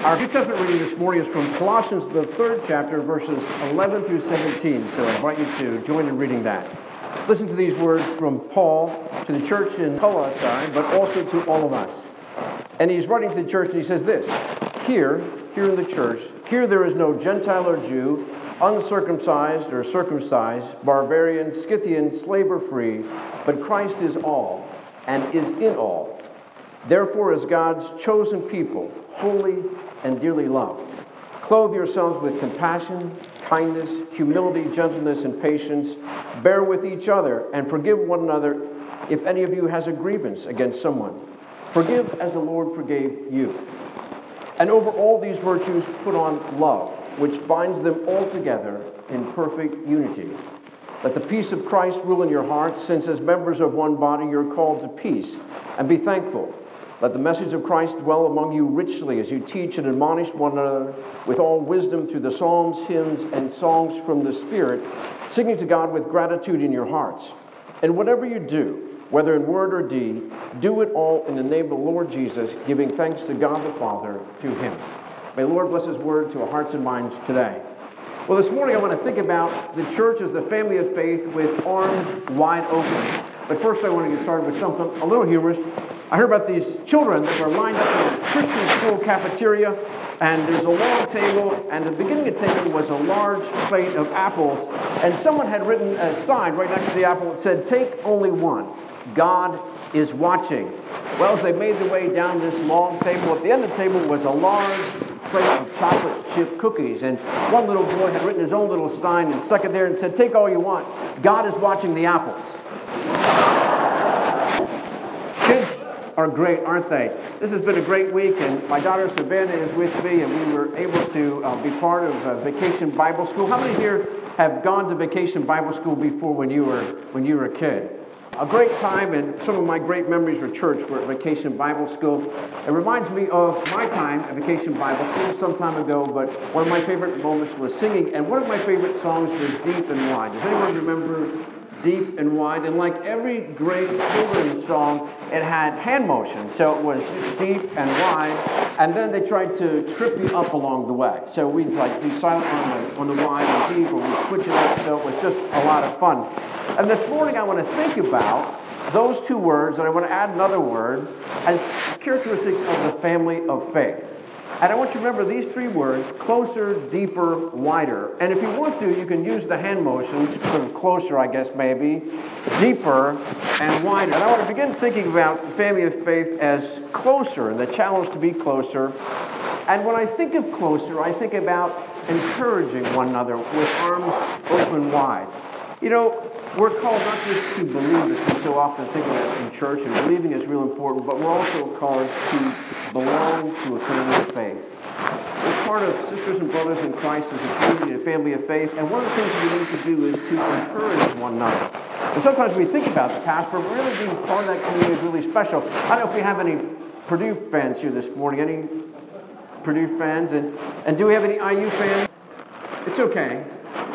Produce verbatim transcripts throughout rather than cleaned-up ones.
Our New Testament reading this morning is from Colossians, the third chapter, verses eleven through seventeen. So I invite you to join in reading that. Listen to these words from Paul to the church in Colossae, but also to all of us. And he's writing to the church, and he says this: Here, here in the church, here there is no Gentile or Jew, uncircumcised or circumcised, barbarian, Scythian, slave or free, but Christ is all and is in all. Therefore, as God's chosen people, holy and dearly loved, clothe yourselves with compassion, kindness, humility, gentleness, and patience. Bear with each other and forgive one another if any of you has a grievance against someone. Forgive as the Lord forgave you. And over all these virtues put on love, which binds them all together in perfect unity. Let the peace of Christ rule in your hearts, since as members of one body you're called to peace, and be thankful. Let the message of Christ dwell among you richly as you teach and admonish one another with all wisdom through the psalms, hymns, and songs from the Spirit, singing to God with gratitude in your hearts. And whatever you do, whether in word or deed, do it all in the name of the Lord Jesus, giving thanks to God the Father through Him. May the Lord bless His word to our hearts and minds today. Well, this morning I want to think about the church as the family of faith with arms wide open. But first I want to get started with something a little humorous. I heard about these children that were lined up in a Christian school cafeteria, and there's a long table, and at the beginning of the table was a large plate of apples, and someone had written a sign right next to the apple that said, "Take only one. God is watching." Well, as they made their way down this long table, at the end of the table was a large plate of chocolate chip cookies, and one little boy had written his own little sign and stuck it there and said, "Take all you want. God is watching the apples." Kids are great, aren't they? This has been a great week, and my daughter Savannah is with me, and we were able to uh, be part of uh, Vacation Bible School. How many here have gone to Vacation Bible School before when you were when you were a kid? A great time, and some of my great memories for church were at Vacation Bible School. It reminds me of my time at Vacation Bible School some time ago, but one of my favorite moments was singing, and one of my favorite songs was Deep and Wide. Does anyone remember Deep and Wide? And like every great children's song, it had hand motion, so it was deep and wide, and then they tried to trip you up along the way. So we'd like be silent on the, on the wide and deep, or we'd switch it up, so it was just a lot of fun. And this morning I want to think about those two words, and I want to add another word, as characteristics of the family of faith. And I want you to remember these three words: closer, deeper, wider. And if you want to, you can use the hand motions, sort of closer, I guess, maybe, deeper, and wider. And I want to begin thinking about the family of faith as closer, and the challenge to be closer. And when I think of closer, I think about encouraging one another with arms open wide. You know, we're called not just to believe, as we so often think of it in church, and believing is real important, but we're also called to belong to a family of faith. We're part of sisters and brothers in Christ as a community, a family of faith, and one of the things we need to do is to encourage one another. And sometimes we think about the past, but really being part of that community is really special. I don't know if we have any Purdue fans here this morning. Any Purdue fans? And, and do we have any I U fans? It's okay.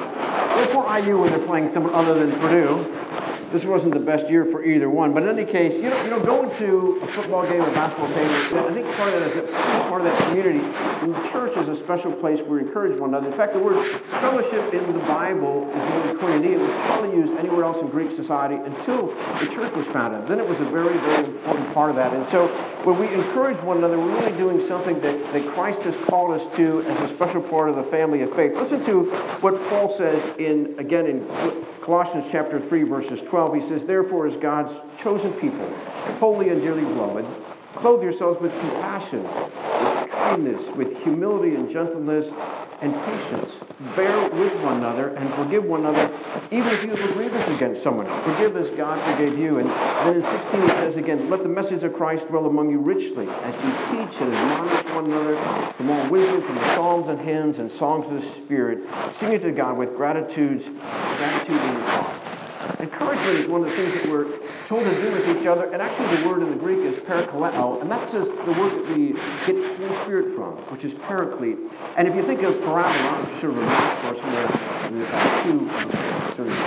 Well, for I U when they're playing someone other than Purdue. This wasn't the best year for either one, but in any case, you know, you know, going to a football game or basketball game, I think part of that is that part of that community. And the church is a special place where we encourage one another. In fact, the word fellowship in the Bible is the word koinonia. It was hardly used anywhere else in Greek society until the church was founded. Then it was a very, very important part of that. And so when we encourage one another, we're really doing something that, that Christ has called us to as a special part of the family of faith. Listen to what Paul says in, again, in Colossians chapter three, verses twelve. He says, "Therefore, as God's chosen people, holy and dearly beloved, clothe yourselves with compassion, with kindness, with humility and gentleness and patience. Bear with one another and forgive one another, even if you have a grievance against someone. Forgive as God forgave you." And then in sixteen it says again, "Let the message of Christ dwell among you richly, as you teach and admonish one another from all wisdom, from the psalms and hymns and songs of the Spirit, singing to God with gratitude, gratitude in your heart." Encouragement is one of the things that we're told to do with each other, and actually the word in the Greek is parakaleo, and that's just the word that we get Holy Spirit from, which is paraclete. And if you think of parabola, sort of a math course where there's two sort of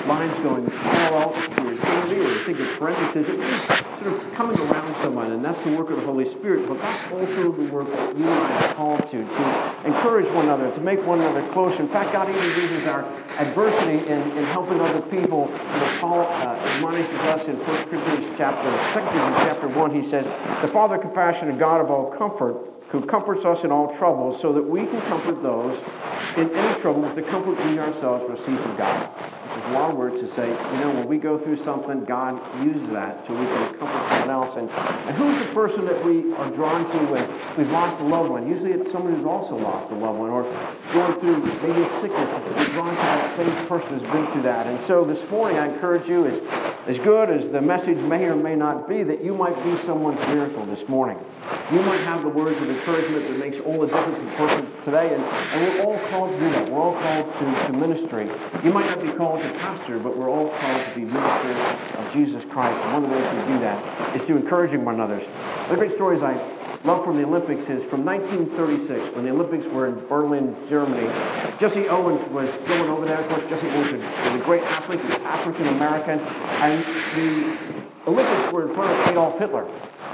lines going parallel to eternity, or think of parentheses. It means sort of coming around someone, and that's the work of the Holy Spirit. But that's also the work that you and I are called to, to encourage one another, to make one another closer. In fact, God even uses our adversity in, in helping other people. You know, Paul uh, admonishes us in First Corinthians chapter, Second Corinthians chapter one. He says, "The Father, compassionate God of all comfort, who comforts us in all troubles, so that we can comfort those in any trouble with the comfort we ourselves receive from God." Which is a lot of words to say, you know, when we go through something, God uses that so we can comfort someone else. And, and who's the person that we are drawn to when we've lost a loved one? Usually it's someone who's also lost a loved one, or going through maybe a sickness. We're drawn to that same person who's been through that. And so this morning I encourage you, as, as good as the message may or may not be, that you might be someone's miracle this morning. You might have the words of encouragement that makes all the difference in person today, and, and we're all called to do that. We're all called to, to ministry. You might not be called to pastor, but we're all called to be ministers of Jesus Christ. And one of the ways we do that is through encouraging one another. One of the great stories I love from the Olympics is from nineteen thirty-six, when the Olympics were in Berlin, Germany. Jesse Owens was going over there. Of course, Jesse Owens was a great athlete. He was African American, and the Olympics were in front of Adolf Hitler,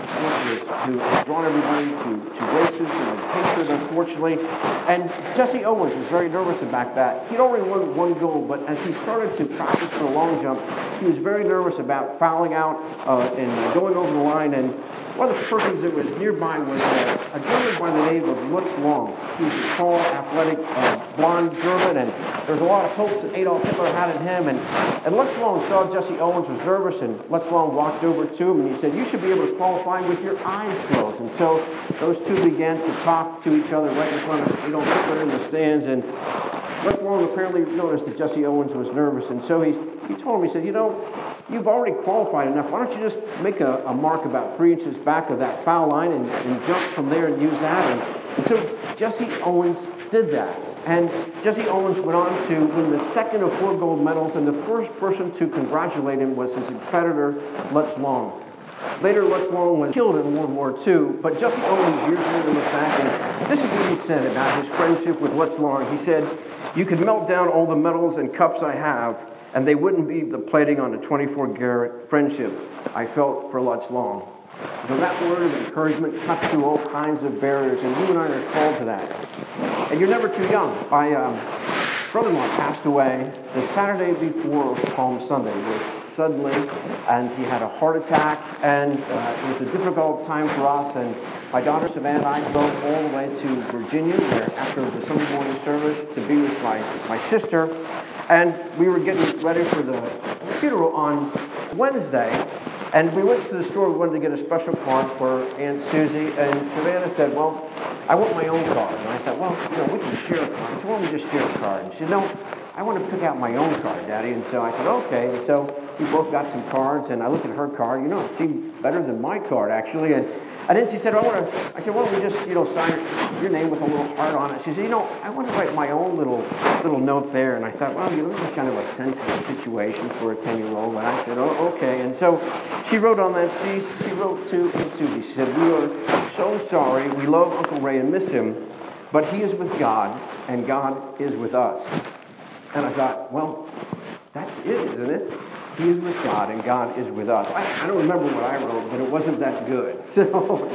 who had drawn everybody to, to racism and hatred, unfortunately. And Jesse Owens was very nervous about that. He'd already won one gold, but as he started to practice for the long jump, he was very nervous about fouling out uh, and uh, going over the line. And one of the persons that was nearby was uh, a German by the name of Lutz Long. He was a tall, athletic, uh, blonde German, and there was a lot of hopes that Adolf Hitler had in him. And, and Lutz Long saw Jesse Owens was nervous, and Lutz Long walked over to him, and he said, "You should be able to qualify with your eyes closed." And so those two began to talk to each other right in front of Adolf Hitler in the stands. And Lutz Long apparently noticed that Jesse Owens was nervous, and so he, he told him, he said, "You know, you've already qualified enough. Why don't you just make a, a mark about three inches back of that foul line and, and jump from there and use that?" And, and so Jesse Owens did that. And Jesse Owens went on to win the second of four gold medals, and the first person to congratulate him was his competitor, Lutz Long. Later, Lutz Long was killed in World War Two, but Jesse Owens years later looked back, and this is what he said about his friendship with Lutz Long. He said, "You could melt down all the medals and cups I have, and they wouldn't be the plating on a twenty-four karat friendship I felt for Lutz Long." So that word of encouragement cuts through all kinds of barriers, and you and I are called to that. And you're never too young. My um, brother-in-law passed away the Saturday before Palm Sunday. It was suddenly, and he had a heart attack, and uh, it was a difficult time for us. And my daughter Savannah and I drove all the way to Virginia, where after the Sunday morning service, to be with my, my sister. And we were getting ready for the funeral on Wednesday. And we went to the store. We wanted to get a special card for Aunt Susie. And Savannah said, "Well, I want my own card." And I thought, well, you know, we can share a card. So why don't we just share a card? And she said, "No, I want to pick out my own card, Daddy." And so I said, okay. And so we both got some cards. And I looked at her card. You know, it seemed better than my card, actually. And, and then she said, I want to, I said, "Why don't we just, you know, sign your name with a little heart on it?" She said, "You know, I want to write my own little little note there." And I thought, well, you know, this is kind of a sensitive situation for a ten-year-old. And I said, oh, okay. And so she wrote on that, she, she wrote to Aunt Susie. She said, "We are so sorry. We love Uncle Ray and miss him, but he is with God, and God is with us." And I thought, well, that's it, isn't it? He is with God, and God is with us. I, I don't remember what I wrote, but it wasn't that good. So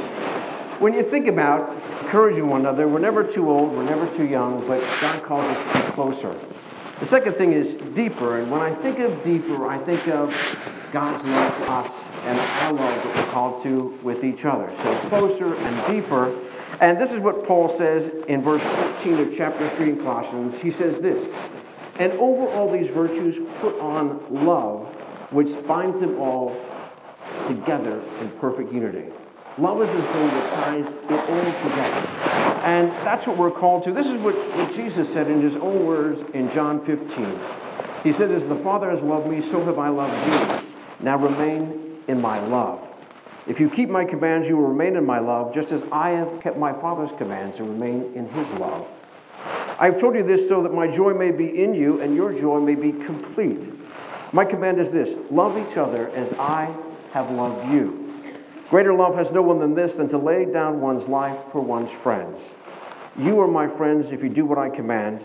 when you think about encouraging one another, we're never too old, we're never too young, but God calls us to be closer. The second thing is deeper, and when I think of deeper, I think of God's love to us and our love that we're called to with each other. So closer and deeper. And this is what Paul says in verse fourteen of chapter three in Colossians. He says this, "And over all these virtues put on love, which binds them all together in perfect unity." Love is the thing that ties it all together. And that's what we're called to. This is what, what Jesus said in his own words in John fifteen. He said, "As the Father has loved me, so have I loved you. Now remain in my love. If you keep my commands, you will remain in my love, just as I have kept my Father's commands and remain in his love. I have told you this so that my joy may be in you and your joy may be complete. My command is this: love each other as I have loved you. Greater love has no one than this, than to lay down one's life for one's friends. You are my friends if you do what I command.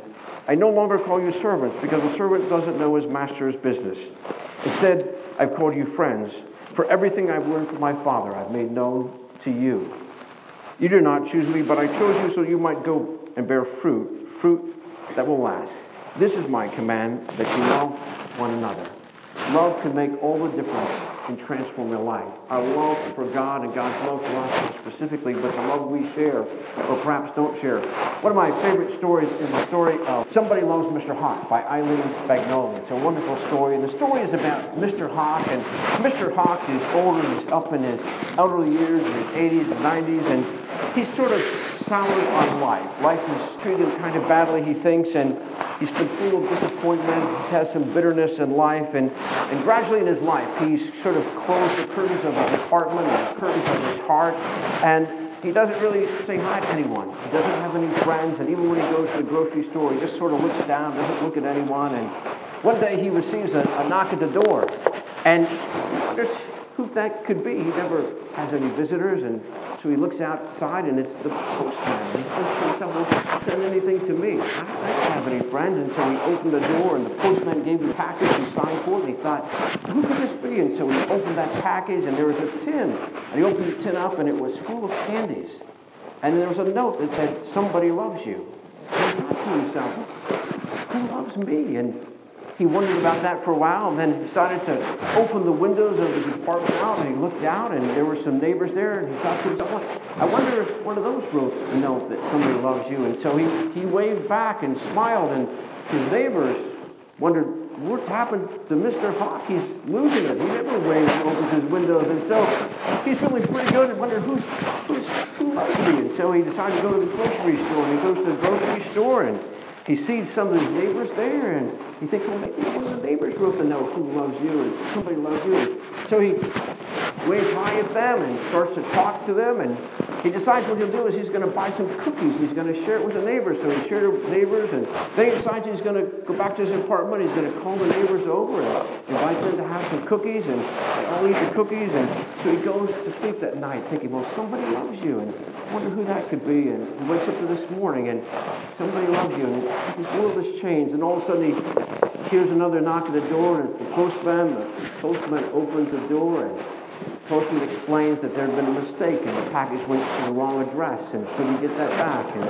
I no longer call you servants, because a servant doesn't know his master's business. Instead, I've called you friends. For everything I've learned from my Father, I've made known to you. You did not choose me, but I chose you so you might go and bear fruit, fruit that will last. This is my command, that you love one another. Love can make all the difference in transforming your life. Our love for God and God's love for us specifically, but the love we share, or perhaps don't share. One of my favorite stories is the story of Somebody Loves Mister Hawk by Eileen Spagnoli. It's a wonderful story, and the story is about Mister Hawk, and Mister Hawk is older, he's up in his elderly years, in his eighties and nineties, and he's sort of soured on life. Life has treated him kind of badly, he thinks, and he's been full of disappointment. He's had some bitterness in life, and, and gradually in his life, he's sort of closed the curtains of his apartment and the curtains of his heart, and he doesn't really say hi to anyone. He doesn't have any friends, and even when he goes to the grocery store, he just sort of looks down, doesn't look at anyone, and one day he receives a, a knock at the door, and he wonders who that could be. He never has any visitors, and so he looks outside, and it's the postman. He thinks to himself, well, send anything to me. I don't have any friends. And so he opened the door, and the postman gave him a package. He signed for it, and he thought, who could this be? And so he opened that package, and there was a tin. And he opened the tin up, and it was full of candies. And there was a note that said, somebody loves you. And he thought to himself, who loves me? And he wondered about that for a while, and then decided to open the windows of his apartment out, and he looked out, and there were some neighbors there, and he thought to himself, well, I wonder if one of those wrote a note that somebody loves you. And so he, he waved back and smiled, and his neighbors wondered, what's happened to Mister Hawk? He's losing it. He never waves and opens his windows, and so he's feeling pretty good and wondered, who's, who's, who loves me? And so he decided to go to the grocery store, and he goes to the grocery store, and he sees some of his neighbors there, and he thinks, well, maybe one of the neighbors wrote the note, who loves you, and somebody loves you. And so he waves hi at them and starts to talk to them, and he decides what he'll do is he's going to buy some cookies. He's going to share it with the neighbors. So he shared it with neighbors, and then he decides he's going to go back to his apartment. He's going to call the neighbors over and invite them to have some cookies, and they all eat the cookies. And so he goes to sleep that night thinking, well, somebody loves you, and I wonder who that could be. And he wakes up to this morning, and somebody loves you, and his world has changed. And all of a sudden he hears another knock at the door, and it's the postman. The postman opens the door, and the postman explains that there had been a mistake, and the package went to the wrong address, and could he get that back? And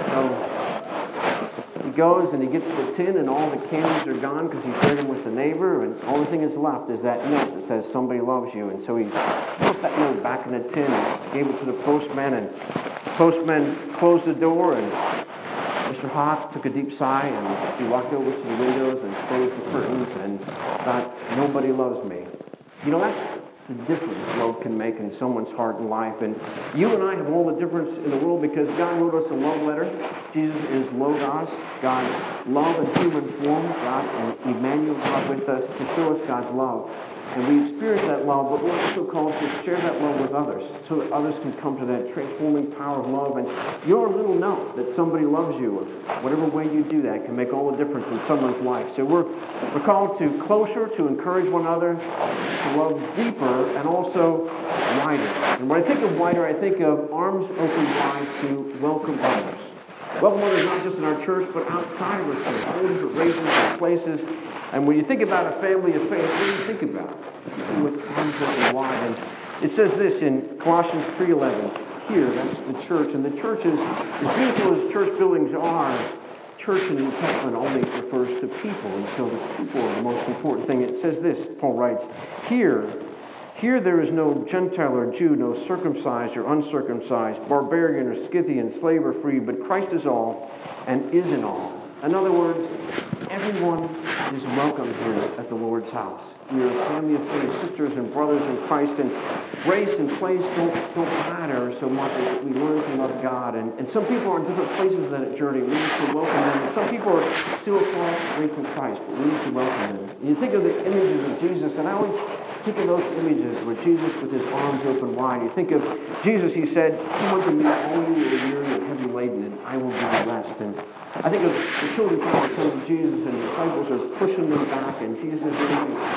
so he goes, and he gets the tin, and all the candies are gone because he shared them with the neighbor, and all the thing is left is that note that says, somebody loves you. And so he put that note back in the tin and gave it to the postman, and the postman closed the door, and Mister Hawk took a deep sigh, and he walked over to the windows and closed the curtains and thought, nobody loves me. You know, that's the difference love can make in someone's heart and life. And you and I have all the difference in the world because God wrote us a love letter. Jesus is Logos, God's love in human form, God and Emmanuel, God with us to show us God's love. And we experience that love, but we're also called to share that love with others so that others can come to that transforming power of love. And your little note that somebody loves you, or whatever way you do that, can make all the difference in someone's life. So we're, we're called to closer, to encourage one another, to love deeper, and also wider. And when I think of wider, I think of arms open wide to welcome others. Welcome others not just in our church, but outside of our church, all different races and places. And when you think about a family of faith, what do you think about? With arms open wide. And it says this in Colossians three eleven. Here, that's the church. And the church is, as beautiful as church buildings are, church in the New Testament only refers to people. And so the people are the most important thing. It says this, Paul writes, Here, Here there is no Gentile or Jew, no circumcised or uncircumcised, barbarian or Scythian, slave or free, but Christ is all and is in all. In other words, everyone is welcome here at the Lord's house. We are a family of faith, sisters and brothers in Christ, and race and place don't, don't matter so much as we learn to love God. And, and some people are in different places in that journey. We need to welcome them. And some people are still far away from Christ, but we need to welcome them. And you think of the images of Jesus, and I always think of those images where Jesus with his arms open wide. You think of Jesus, he said, come unto me, all you who are weary and heavy laden, and I will give you rest. And I think of the children trying to come to Jesus, and the disciples are pushing them back, and Jesus is saying,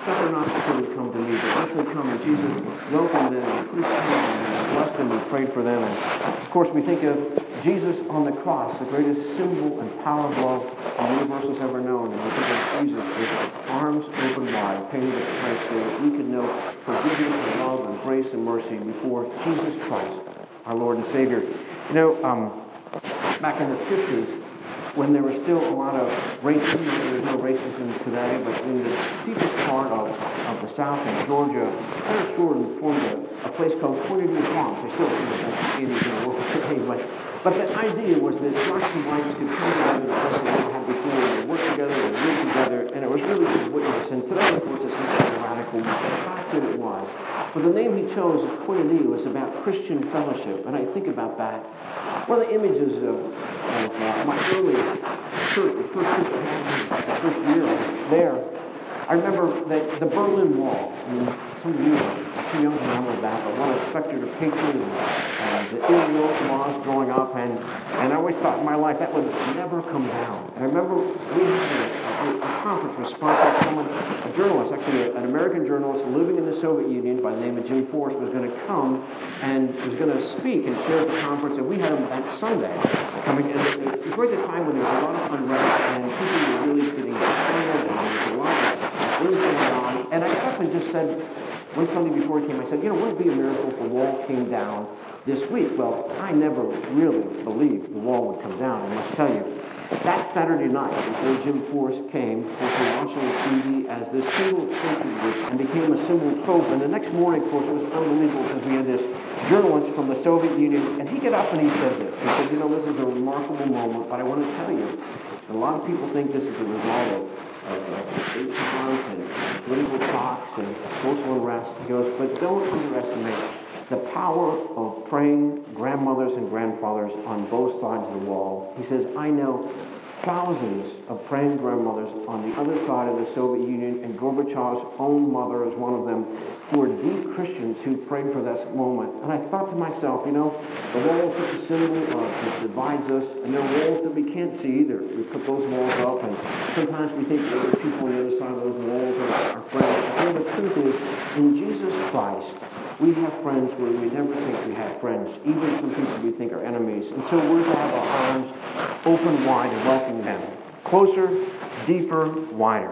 suffer not the children to come to me, but lest they come. And Jesus welcomed them and put his hand on them and blessed them and prayed for them. And of course, we think of Jesus on the cross, the greatest symbol and power of love the universe has ever known. And we think of Jesus with arms open wide, paying the price so that we could know forgiveness and love and grace and mercy before Jesus Christ, our Lord and Savior. You know, um, back in the fifties, when there was still a lot of racism, there's no racism today, but in the deepest part of, of the South in Georgia, Clarence Jordan formed a, a place called Cornelius Farms. They still do it in the world today, but, but the idea was that blacks and whites could come together in a place they never had before, and they work together, and live together, and it was really a witness. And today, of course, it's much more radical, the fact that it was. But the name he chose, Koinonia, was about Christian fellowship, and I think about that. One of the images of, of uh, my early church, the first church I had, the first year I was there, I remember that the Berlin Wall, I mean, some of you are too young to remember that, but what a specter of hatred and uh, the ill will laws growing up, and, and I always thought in my life that would never come down. And I remember we had a, a, a conference was sponsored by someone, a journalist, actually an American journalist living in the Soviet Union by the name of Jim Forrest, was going to come and was going to speak and share at the conference, and we had him that Sunday coming in. It was right at the time when there was a lot of unrest and people were really getting excited, and there was a lot of things going on. And I got up and just said, one Sunday before he came, I said, you know, wouldn't it be a miracle if the wall came down this week? Well, I never really believed the wall would come down, I must tell you. That Saturday night, before Jim Forrest came, of course, we were watching the T V as this symbol sacred and became a symbol of hope. And the next morning, of course, it was unbelievable because we had this journalist from the Soviet Union, and he got up and he said this. He said, you know, this is a remarkable moment, but I want to tell you, a lot of people think this is a result of of state violence and political talks and social unrest. He goes, but don't underestimate the power of praying grandmothers and grandfathers on both sides of the wall. He says, I know thousands of praying grandmothers on the other side of the Soviet Union, and Gorbachev's own mother is one of them, who are deep Christians who prayed for this moment. And I thought to myself, you know, the wall is such a symbol of that divides us, and there are walls that we can't see either. We put those walls up, and sometimes we think that the people on the other side of those walls are our friends. But the truth is, in Jesus Christ, we have friends where we never think we have friends, even some people we think are enemies. And so we're to have our arms open wide and welcome them. Closer, deeper, wider.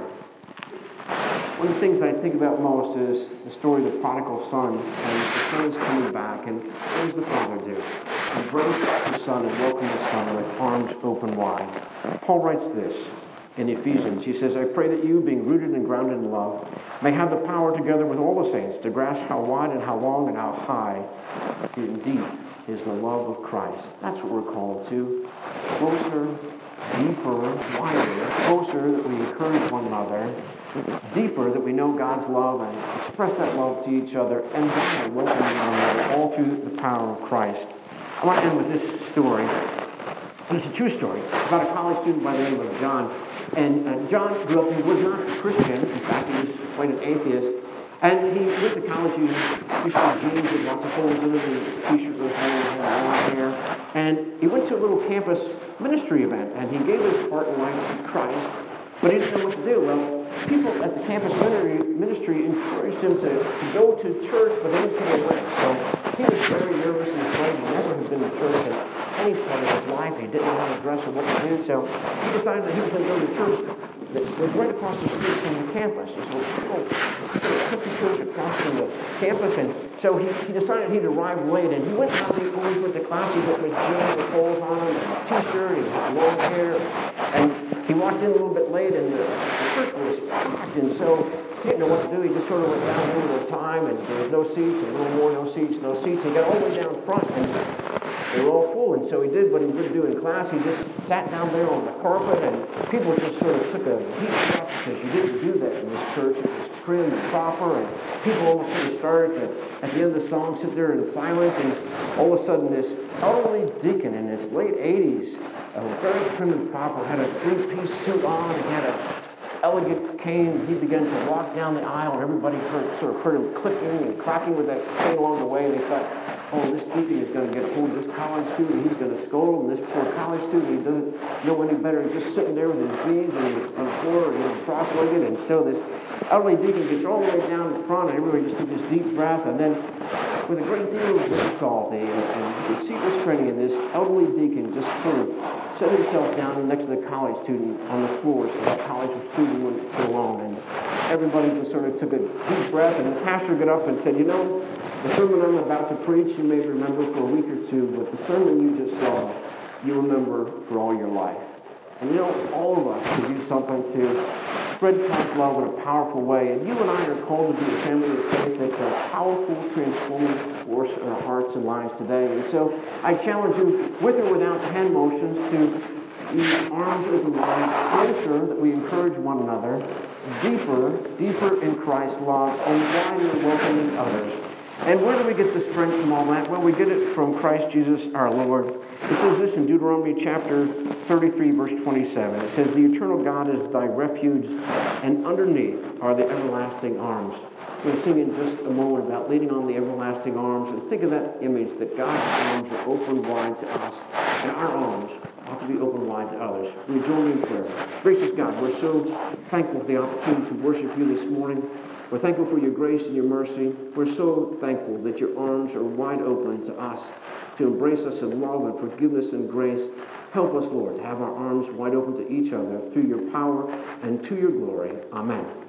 One of the things I think about most is the story of the prodigal son, and the son is coming back, and what does the father do? Embrace the son and welcome the son with arms open wide. Paul writes this in Ephesians. He says, I pray that you, being rooted and grounded in love, may have the power together with all the saints to grasp how wide and how long and how high and deep is the love of Christ. That's what we're called to. Closer, deeper, wider. Closer, that we encourage one another. Deeper, that we know God's love and express that love to each other, and wider, welcoming one another, all through the power of Christ. I want to end with this story. It's a true story about a college student by the name of John. And uh, John grew up, he was not a Christian. In fact, he was quite an atheist. And he went to college, he used to jeans with lots of holes in it, and his t-shirt was holes, and long hair. And he went to a little campus ministry event, and he gave his heart and life to Christ, but he didn't know what to do. Well, people at the campus ministry encouraged him to, to go to church, but they didn't say where. So he was very nervous and afraid. He never had been to church at any part of his life. He didn't know how to dress or what to do. So he decided that he was going to go to church that was right across the street from the campus. This little country church across from the campus. And so he, he decided he'd arrive late. And he went out, he always went to class. He went with jeans with holes on him, and a t-shirt, he had long hair. And he walked in a little bit late, and the, the church was packed. And so he didn't know what to do. He just sort of went down one at a time, and there was no seats, and a little more, no seats, no seats. He got all the way down front, and they were all full. And so he did what he would do in class. He just sat down there on the carpet, and people just sort of took a deep breath, because you didn't do that in this church. It was prim and proper, and people almost sort of started to, at the end of the song, sit there in silence, and all of a sudden this elderly deacon in his late eighties, uh, very prim and proper, had a three-piece suit on, and had a elegant cane. He began to walk down the aisle, and everybody heard, sort of heard him clicking and cracking with that cane along the way, and they thought, oh, this deacon is going to get hold of this college student, he's going to scold him, this poor college student, he doesn't know any better, he's just sitting there with his knees and on the floor and he's cross-legged, and so this elderly deacon gets all the way down in front, and everybody just took this deep breath, and then with a great deal of difficulty and, and seat restraining, and this elderly deacon just sort of set himself down next to the college student on the floor so the college student wouldn't sit alone, and everybody just sort of took a deep breath, and the pastor got up and said, you know, the sermon I'm about to preach, you may remember for a week or two, but the sermon you just saw, you remember for all your life. And you know, all of us can do something to spread God's love in a powerful way. And you and I are called to be a family of faith that's a powerful, transformative force in our hearts and lives today. And so I challenge you, with or without hand motions, to use arms open wide, closer, that we encourage one another, deeper, deeper in Christ's love, and wider welcoming others. And where do we get the strength from all that? Well, we get it from Christ Jesus our Lord. It says this in Deuteronomy chapter thirty-three, verse twenty-seven. It says, the eternal God is thy refuge, and underneath are the everlasting arms. We're going to sing in just a moment about leaning on the everlasting arms, and think of that image that God's arms are open wide to us, and our arms ought to be open wide to others. Will you join me in prayer? Gracious God, we're so thankful for the opportunity to worship you this morning. We're thankful for your grace and your mercy. We're so thankful that your arms are wide open to us, to embrace us in love and forgiveness and grace. Help us, Lord, to have our arms wide open to each other through your power and to your glory. Amen.